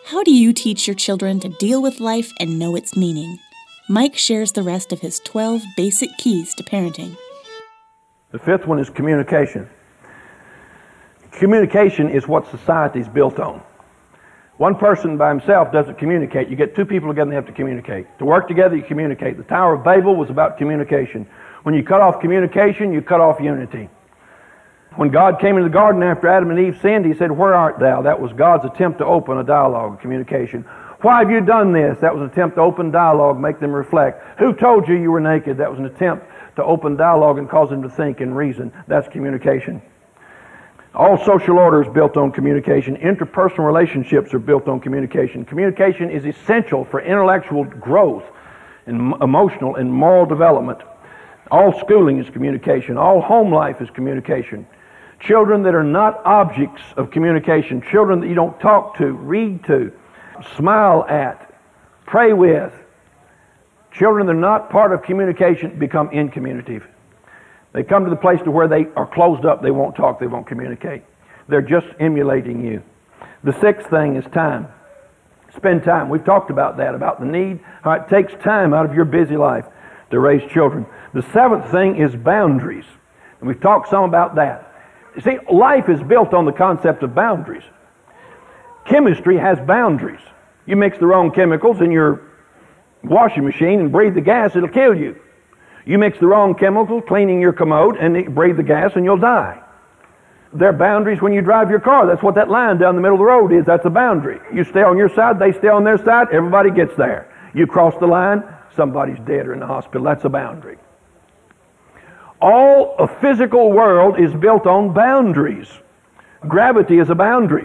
How do you teach your children to deal with life and know its meaning? Mike shares the rest of his 12 basic keys to parenting. The fifth one is communication. Communication is what society is built on. One person by himself doesn't communicate. You get two people together and they have to communicate. To work together, you communicate. The Tower of Babel was about communication. When you cut off communication, you cut off unity. When God came into the garden after Adam and Eve sinned, He said, "Where art thou?" That was God's attempt to open a dialogue, a communication. "Why have you done this?" That was an attempt to open dialogue, make them reflect. "Who told you you were naked?" That was an attempt to open dialogue and cause them to think and reason. That's communication. All social order is built on communication. Interpersonal relationships are built on communication. Communication is essential for intellectual growth and emotional and moral development. All schooling is communication. All home life is communication. Children that are not objects of communication, children that you don't talk to, read to, smile at, pray with, children that are not part of communication become incommunicative. They come to the place to where they are closed up, they won't talk, they won't communicate. They're just emulating you. The sixth thing is time. Spend time. We've talked about that, about the need, how it takes time out of your busy life to raise children. The seventh thing is boundaries. And we've talked some about that. You see, life is built on the concept of boundaries. Chemistry has boundaries. You mix the wrong chemicals in your washing machine and breathe the gas, it'll kill you. You mix the wrong chemicals cleaning your commode and breathe the gas and you'll die. There are boundaries when you drive your car. That's what that line down the middle of the road is. That's a boundary. You stay on your side, they stay on their side, everybody gets there. You cross the line, somebody's dead or in the hospital. That's a boundary. All a physical world is built on boundaries. Gravity is a boundary.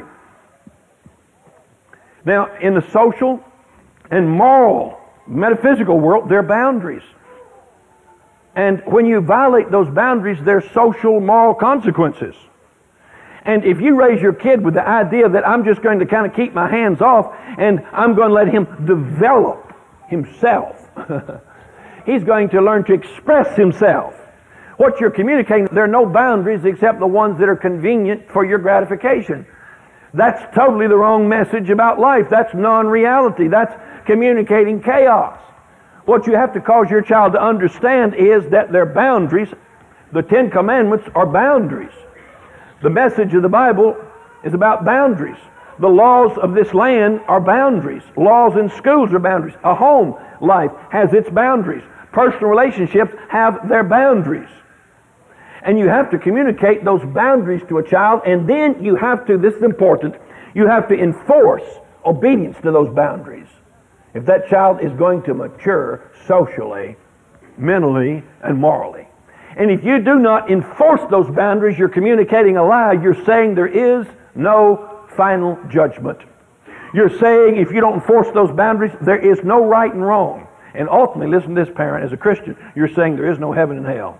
Now, in the social and moral, metaphysical world, there are boundaries. And when you violate those boundaries, there are social, moral consequences. And if you raise your kid with the idea that I'm just going to kind of keep my hands off and I'm going to let him develop himself, he's going to learn to express himself. What you're communicating, there are no boundaries except the ones that are convenient for your gratification. That's totally the wrong message about life. That's non-reality. That's communicating chaos. What you have to cause your child to understand is that there are boundaries. The Ten Commandments are boundaries. The message of the Bible is about boundaries. The laws of this land are boundaries. Laws in schools are boundaries. A home life has its boundaries. Personal relationships have their boundaries. And you have to communicate those boundaries to a child, and then you have to, this is important, you have to enforce obedience to those boundaries. If that child is going to mature socially, mentally, and morally. And if you do not enforce those boundaries, you're communicating a lie. You're saying there is no final judgment. You're saying if you don't enforce those boundaries, there is no right and wrong. And ultimately, listen to this, parent, as a Christian, you're saying there is no heaven and hell.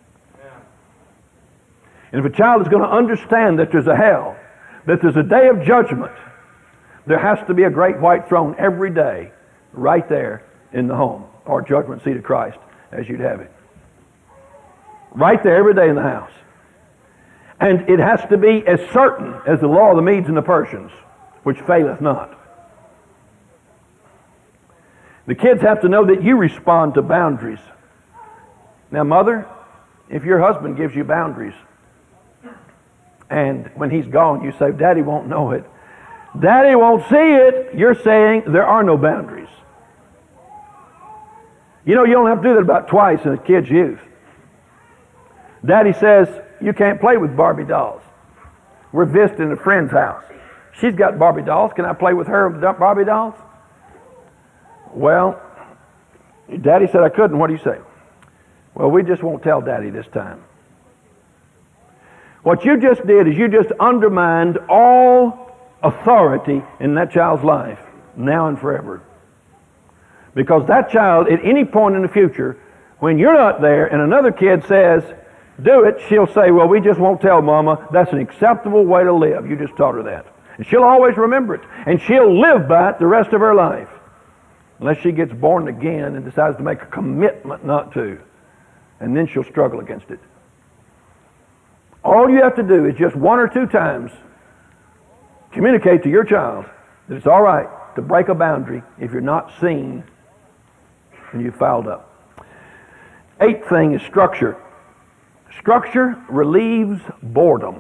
And if a child is going to understand that there's a hell, that there's a day of judgment, there has to be a great white throne every day right there in the home, or judgment seat of Christ, as you'd have it. Right there every day in the house. And it has to be as certain as the law of the Medes and the Persians, which faileth not. The kids have to know that you respond to boundaries. Now, mother, if your husband gives you boundaries, and when he's gone, you say, Daddy won't know it. Daddy won't see it. You're saying there are no boundaries. You know, you don't have to do that about twice in a kid's youth. Daddy says, you can't play with Barbie dolls. We're visiting a friend's house. She's got Barbie dolls. Can I play with her Barbie dolls? Well, Daddy said I couldn't. What do you say? Well, we just won't tell Daddy this time. What you just did is you just undermined all authority in that child's life, now and forever. Because that child, at any point in the future, when you're not there and another kid says, do it, she'll say, well, we just won't tell Mama. That's an acceptable way to live. You just taught her that. And she'll always remember it. And she'll live by it the rest of her life. Unless she gets born again and decides to make a commitment not to. And then she'll struggle against it. All you have to do is just one or two times communicate to your child that it's all right to break a boundary if you're not seen and you've fouled up. Eighth thing is structure. Structure relieves boredom.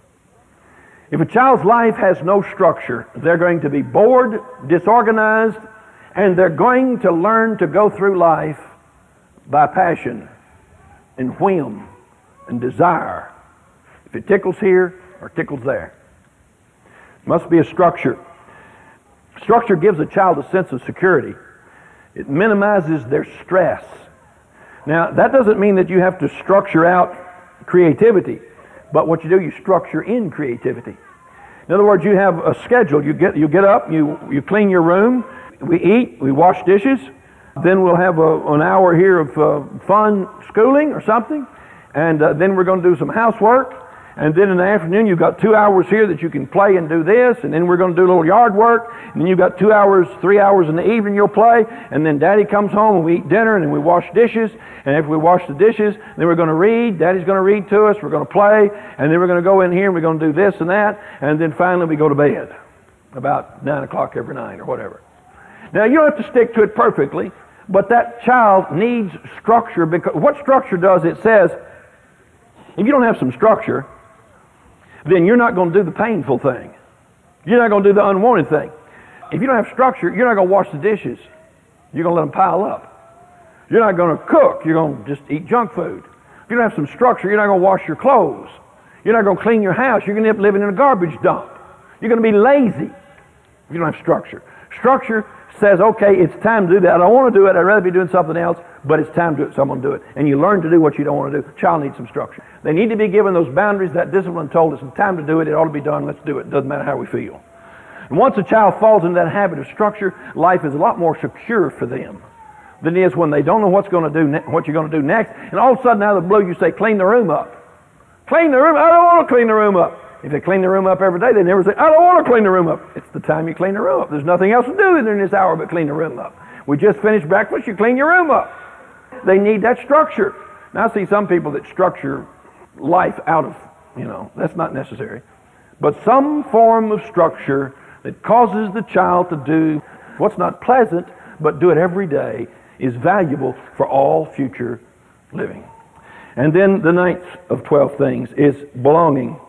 If a child's life has no structure, they're going to be bored, disorganized, and they're going to learn to go through life by passion and whim and desire. If it tickles here or tickles there. Must be a structure. Structure gives a child a sense of security. It minimizes their stress. Now, that doesn't mean that you have to structure out creativity, but what you do, you structure in creativity. In other words, you have a schedule. You get up, you clean your room, we eat, we wash dishes, then we'll have an hour here of fun schooling or something, and then we're going to do some housework. And then in the afternoon, you've got 2 hours here that you can play and do this, and then we're going to do a little yard work, and then you've got 2 hours, 3 hours in the evening you'll play, and then Daddy comes home and we eat dinner, and then we wash dishes, and after we wash the dishes, then we're going to read, Daddy's going to read to us, we're going to play, and then we're going to go in here and we're going to do this and that, and then finally we go to bed about 9 o'clock every night or whatever. Now, you don't have to stick to it perfectly, but that child needs structure, because what structure does, it says, if you don't have some structure, then you're not going to do the painful thing. You're not going to do the unwanted thing. If you don't have structure, you're not going to wash the dishes. You're going to let them pile up. You're not going to cook. You're going to just eat junk food. If you don't have some structure, you're not going to wash your clothes. You're not going to clean your house. You're going to end up living in a garbage dump. You're going to be lazy if you don't have structure. Structure says, okay, it's time to do that. I don't want to do it. I'd rather be doing something else, but it's time to do it, so I'm going to do it. And you learn to do what you don't want to do. Child needs some structure. They need to be given those boundaries. That discipline told us it's time to do it. It ought to be done. Let's do it. It doesn't matter how we feel. And once a child falls into that habit of structure, life is a lot more secure for them than it is when they don't know what you're going to do next. And all of a sudden, out of the blue, you say, clean the room up. Clean the room. I don't want to clean the room up. If they clean the room up every day, they never say, I don't want to clean the room up. It's the time you clean the room up. There's nothing else to do in this hour but clean the room up. We just finished breakfast, you clean your room up. They need that structure. Now, I see some people that structure life out of, that's not necessary. But some form of structure that causes the child to do what's not pleasant, but do it every day, is valuable for all future living. And then the ninth of 12 things is belonging.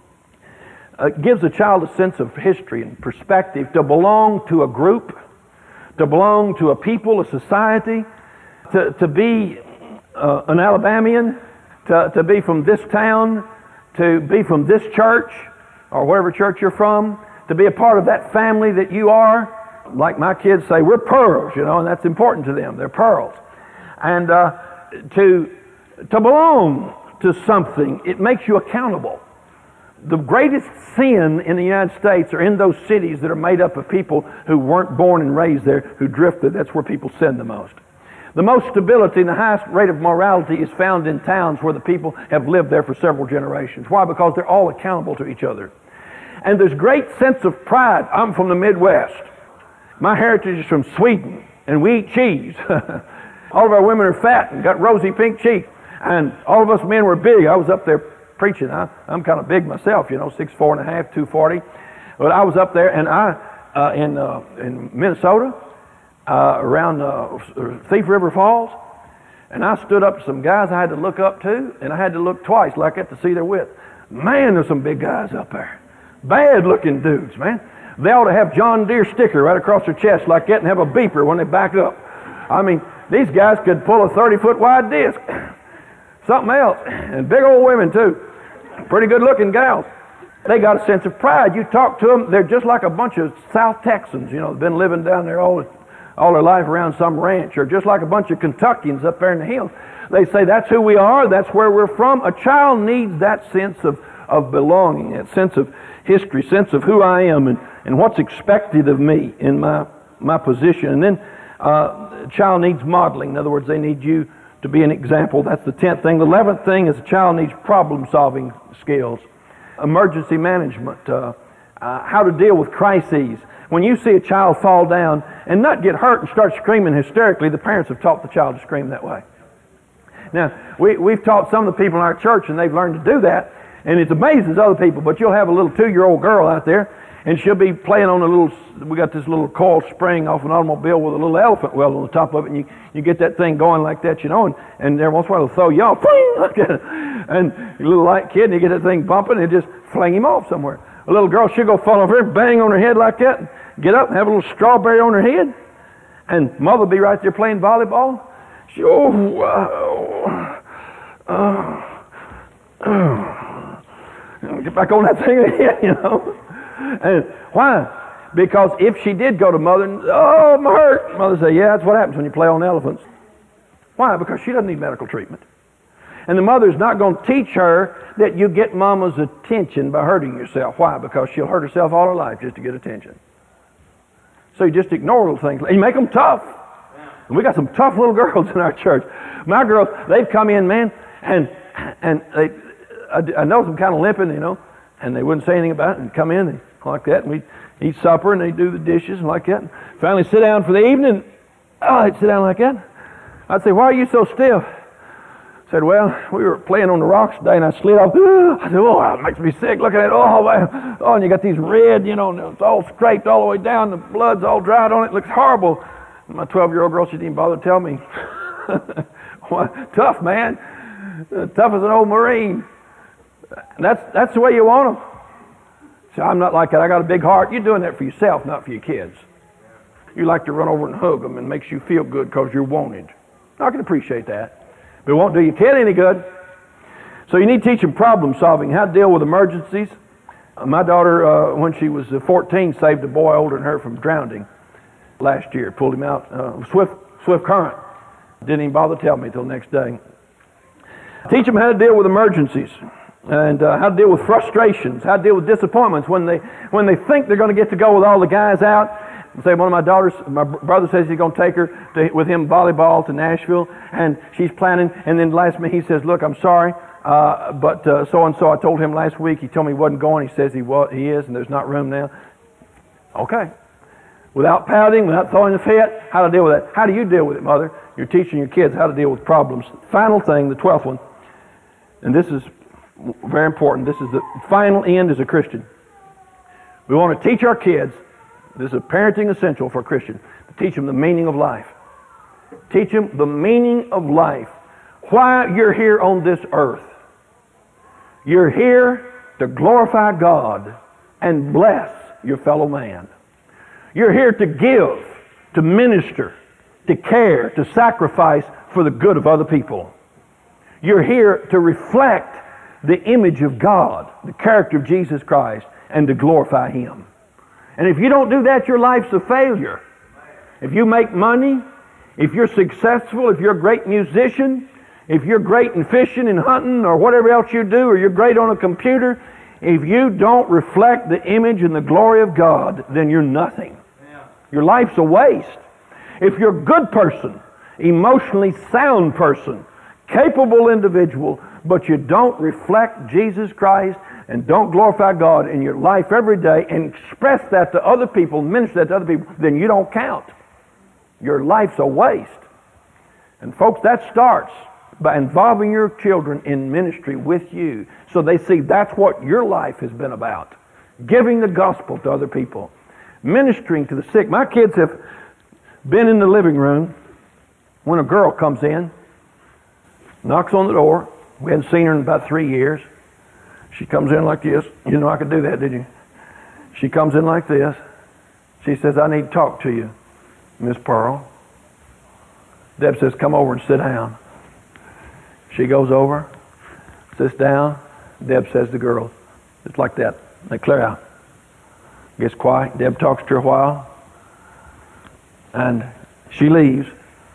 It gives a child a sense of history and perspective, to belong to a group, to belong to a people, a society, to be an Alabamian, to be from this town, to be from this church, or whatever church you're from, to be a part of that family that you are. Like my kids say, we're pearls, and that's important to them. They're pearls. And to belong to something, it makes you accountable. The greatest sin in the United States are in those cities that are made up of people who weren't born and raised there, who drifted. That's where people sin the most. The most stability and the highest rate of morality is found in towns where the people have lived there for several generations. Why? Because they're all accountable to each other. And there's great sense of pride. I'm from the Midwest. My heritage is from Sweden, and we eat cheese. All of our women are fat and got rosy pink cheeks, and all of us men were big. I was up there preaching. I'm kind of big myself, 6'4.5", 240. But I was up there, and in Minnesota, around Thief River Falls, and I stood up to some guys I had to look up to, and I had to look twice, like I had to see their width. Man, there's some big guys up there. Bad-looking dudes, man. They ought to have John Deere sticker right across their chest like that and have a beeper when they back up. I mean, these guys could pull a 30-foot wide disc. Something else. And big old women, too. Pretty good-looking gals. They got a sense of pride. You talk to them, they're just like a bunch of South Texans, been living down there all their life around some ranch, or just like a bunch of Kentuckians up there in the hills. They say, that's who we are, that's where we're from. A child needs that sense of belonging, that sense of history, sense of who I am and what's expected of me in my position. And then a child needs modeling. In other words, they need you to be an example. That's the 10th thing. The 11th thing is a child needs problem-solving skills, emergency management, how to deal with crises. When you see a child fall down and not get hurt and start screaming hysterically, the parents have taught the child to scream that way. Now, we've taught some of the people in our church, and they've learned to do that, and it amazes other people. But you'll have a little 2-year-old girl out there, And she'll be playing on we got this little coil spring off an automobile with a little elephant wheel on the top of it, and you get that thing going like that, and every once in a while it'll throw you off. And a little light kid, and you get that thing bumping, and just fling him off somewhere. A little girl, she'll go fall over, bang on her head like that, and get up and have a little strawberry on her head. And mother will be right there playing volleyball. She, get back on that thing again, And why? Because if she did go to mother and, I'm hurt, mother say, yeah, that's what happens when you play on elephants. Why? Because she doesn't need medical treatment. And the mother's not going to teach her that you get mama's attention by hurting yourself. Why? Because she'll hurt herself all her life just to get attention. So you just ignore little things. And you make them tough. And we got some tough little girls in our church. My girls, they've come in, man, and I know them kind of limping, and they wouldn't say anything about it, and come in and like that, and we eat supper, and they do the dishes and like that. And finally sit down for the evening. They'd sit down like that. I'd say, why are you so stiff? I said, well, we were playing on the rocks today, and I slid off. I said, it makes me sick looking at it. And you got these red, and it's all scraped all the way down. The blood's all dried on it. It looks horrible. And my 12-year-old girl, she didn't even bother to tell me. Tough, man. Tough as an old Marine. And that's the way you want them. So I'm not like that. I got a big heart. You're doing that for yourself, not for your kids. You like to run over and hug them and makes you feel good because you're wanted. I can appreciate that. But it won't do your kid any good. So you need to teach them problem solving, how to deal with emergencies. My daughter, when she was 14, saved a boy older than her from drowning last year. Pulled him out. Swift current. Didn't even bother to tell me till the next day. Teach them how to deal with emergencies. And how to deal with frustrations, how to deal with disappointments when they think they're going to get to go with all the guys out. Say one of my brother says he's going to take her with him volleyball to Nashville, and she's planning. And then last minute he says, "Look, I'm sorry, but so and so. I told him last week. He told me he wasn't going. He says he is, and there's not room now." Okay, without pouting, without throwing a fit, how to deal with that? How do you deal with it, mother? You're teaching your kids how to deal with problems. Final thing, the 12th one, and this is very important. This is the final end as a Christian. We want to teach our kids. This is a parenting essential for a Christian. To teach them the meaning of life. Teach them the meaning of life. Why you're here on this earth. You're here to glorify God and bless your fellow man. You're here to give, to minister, to care, to sacrifice for the good of other people. You're here to reflect the image of God, the character of Jesus Christ, and to glorify Him. And if you don't do that, your life's a failure. If you make money, if you're successful, if you're a great musician, if you're great in fishing and hunting or whatever else you do, or you're great on a computer, if you don't reflect the image and the glory of God, then you're nothing. Your life's a waste. If you're a good person, emotionally sound person, capable individual, but you don't reflect Jesus Christ and don't glorify God in your life every day and express that to other people, minister that to other people, then you don't count. Your life's a waste. And folks, that starts by involving your children in ministry with you so they see that's what your life has been about. Giving the gospel to other people. Ministering to the sick. My kids have been in the living room when a girl comes in, knocks on the door. We hadn't seen her in about 3 years. She comes in like this. You know I could do that, did you? She comes in like this. She says, "I need to talk to you, Miss Pearl." Deb says, "Come over and sit down." She goes over, sits down. Deb says to the girls, just like that. They clear out. Gets quiet. Deb talks to her a while. And she leaves.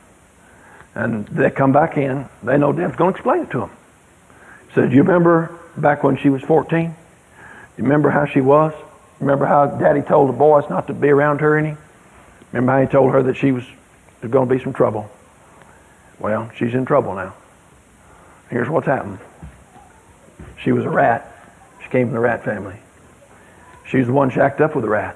And they come back in. They know Deb's going to explain it to them. Says, "Do you remember back when she was 14? You remember how she was? Remember how Daddy told the boys not to be around her any? Remember how he told her that there's going to be some trouble? Well, she's in trouble now. Here's what's happened. She was a rat. She came from the rat family. She was the one shacked up with a rat.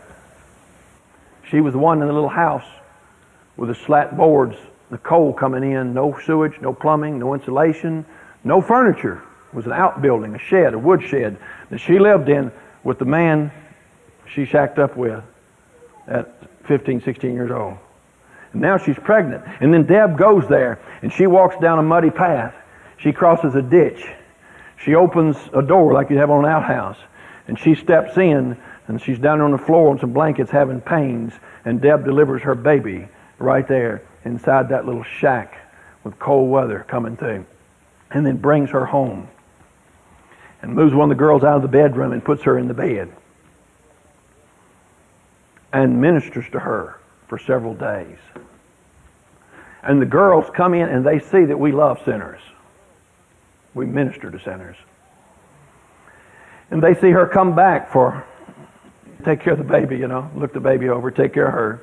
She was the one in the little house with the slat boards, the coal coming in, no sewage, no plumbing, no insulation, no furniture. It was an outbuilding, a shed, a wood shed that she lived in with the man she shacked up with at 15, 16 years old. And now she's pregnant. And then Deb goes there, and she walks down a muddy path. She crosses a ditch. She opens a door like you have on an outhouse. And she steps in, and she's down on the floor on some blankets having pains. And Deb delivers her baby right there inside that little shack with cold weather coming through. And then brings her home. And moves one of the girls out of the bedroom and puts her in the bed. And ministers to her for several days. And the girls come in and they see that we love sinners. We minister to sinners. And they see her come back for, take care of the baby, look the baby over, take care of her.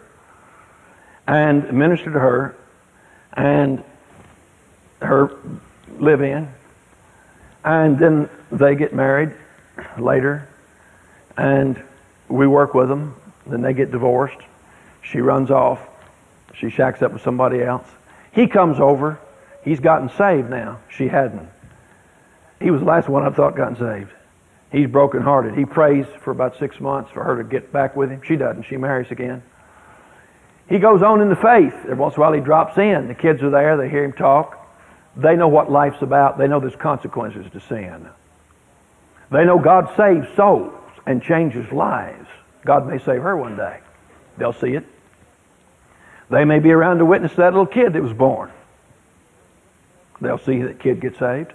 And minister to her. And her live in. And then they get married later. And we work with them. Then they get divorced. She runs off. She shacks up with somebody else. He comes over. He's gotten saved now. She hadn't. He was the last one I thought gotten saved. He's brokenhearted. He prays for about 6 months for her to get back with him. She doesn't. She marries again. He goes on in the faith. Every once in a while he drops in. The kids are there. They hear him talk. They know what life's about. They know there's consequences to sin. They know God saves souls and changes lives. God may save her one day. They'll see it. They may be around to witness that little kid that was born. They'll see that kid get saved.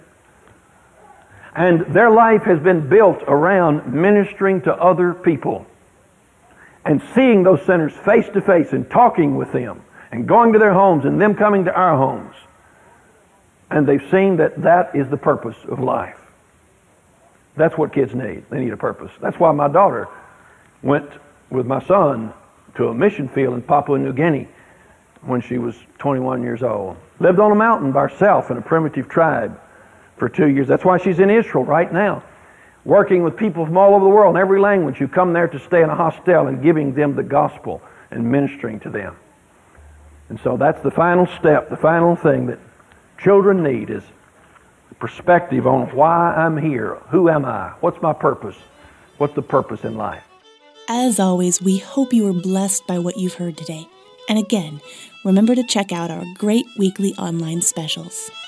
And their life has been built around ministering to other people and seeing those sinners face to face and talking with them and going to their homes and them coming to our homes. And they've seen that that is the purpose of life. That's what kids need. They need a purpose. That's why my daughter went with my son to a mission field in Papua New Guinea when she was 21 years old. Lived on a mountain by herself in a primitive tribe for 2 years. That's why she's in Israel right now, working with people from all over the world in every language who come there to stay in a hostel and giving them the gospel and ministering to them. And so that's the final step, the final thing that children need is perspective on why I'm here. Who am I? What's my purpose? What's the purpose in life? As always, we hope you were blessed by what you've heard today. And again, remember to check out our great weekly online specials.